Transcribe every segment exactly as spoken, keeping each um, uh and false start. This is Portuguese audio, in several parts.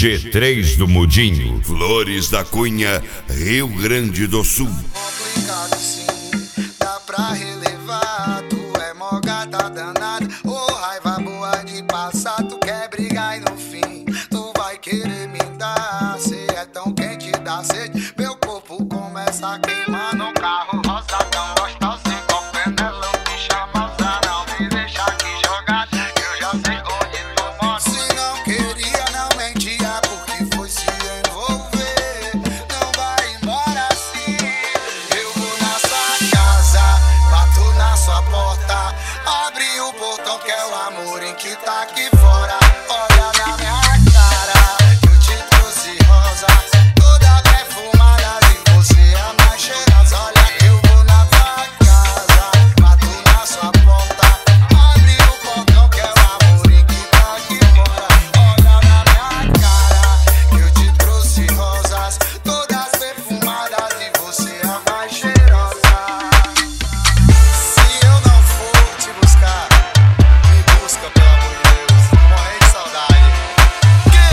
G três do Mudinho, Flores da Cunha, Rio Grande do Sul. Complicado sim, dá pra relevar. Tu é mó gata danada, ô raiva boa de passar. Tu quer brigar e no fim tu vai querer me dar. Cê é tão quente, dá sede, meu corpo começa a queimar. No carro rosa tão gostosinho, com Penelope chamosa. Não me deixa aqui jogado, que eu já sei onde tu mora. Se não queria, não mentia, porque foi se envolver. Não vai embora assim. Eu vou na sua casa, bato na sua porta. Abre o portão que é o amor em que tá aqui fora. Olha na minha cara, eu te trouxe rosas, toda perfumada e você é a mais cheirosa. Olha, eu vou na tua casa, bato na sua porta. Abre o portão que é o amor em que tá aqui fora. Olha na minha cara, eu te trouxe rosas, todas perfumadas e você é a mais cheirosa. Se eu não for te buscar, me busca, pelo amor de Deus. Tô morrendo de saudade. Que?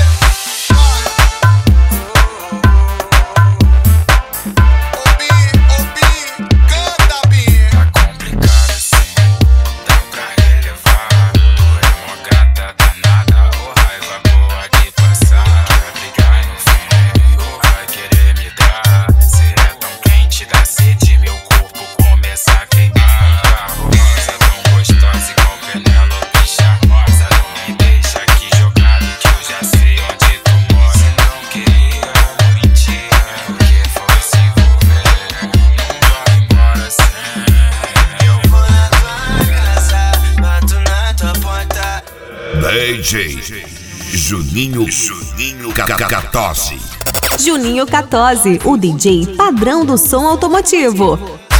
Ô Bi, ô Bi, canta, Bi. Tá complicado assim, dá pra relevar. Tu é mó gata danada, ô raiva boa de passar. Quer brigar e no fim, ou vai querer me dar. Cê é tão quente, dá sede, meu corpo começa a queimar. Carro rosa tão gostosa, igual Penelope charmosa. Não me deixa aqui jogado, que eu já sei onde tu mora. Se não queria, não mentia, porque foi se envolver. Não vai embora sem. Eu vou na tua casa, bato na tua porta. D J Juninho Juninho Catose. Juninho Catose, o D J padrão do som automotivo.